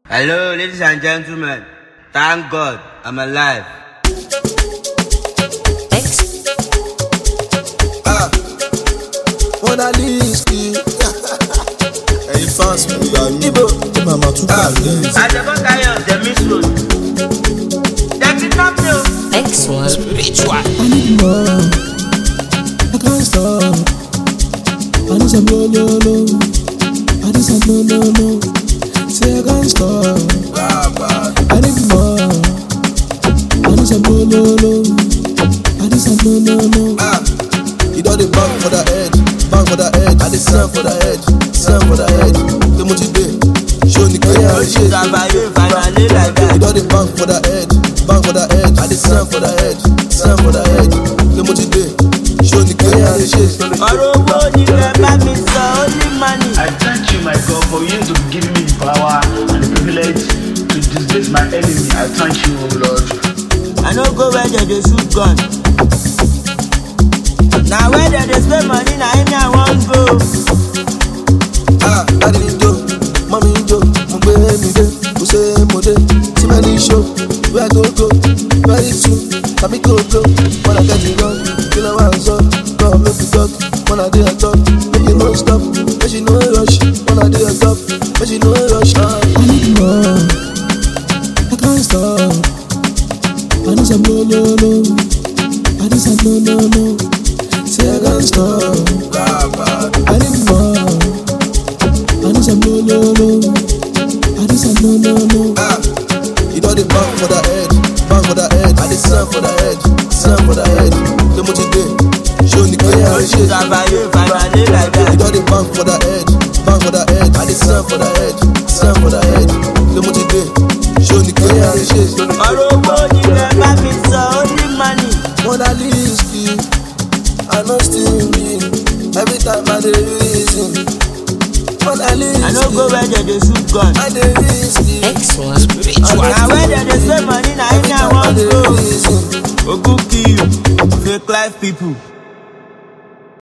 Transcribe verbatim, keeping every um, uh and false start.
Hello, ladies and gentlemen. Thank God I'm alive. X. Ah, Mona Lisa. Hey, fans, me, I'm Ibo. Mama, too bad. At the back of the Miss Road. That's it, not you. X one spiritual. I need more. I can't stop. I need some no no no. I need some no no no. Say I can't stop. I need more. I need some no no no. I need some no no no. Ah, you know the bang for the head, bang for the head. I the sand for the head, sand for the head. The much day, show the clear shit. You know the bang for the head, bang for the head. I the sand for the head, sand for the head. The much day, show the clear shit. I thank you, my God, for you to give me the power and the privilege to disgrace my enemy. I thank you, Lord. I no go where they dey shoot gun. Now where they dey spend money, now me I want go. Ah, daddy do, mommy do, my baby do, who say mo dey, see many show, where I go go, very soon, I me go go, when I get it wrong, you know what I'm so, come make me talk, when I dey on top, make you no stop, make you no rush, when I dey on top, make you no rush. Ah, I need more. I can't stop. I need some no no no. I need some no no no. Say I can't stop. I need more. I need some no no no. I need some no no no. ah, you know the bang for the head, bang for the head, I the sand for the head, sand for the head. The much day, show the clear shit. You know the bang for the head, bang for the head, I the sand for the head, sand for the head. The much day, show the clear shit. Mona Lisa, I know still me. Every time I dey reason. Mona Lisa, I no go where they dey shoot gun. I dey reason. X one spiritual. Now where they dey spend money, now me I want go. Ogu kill you, fake life people.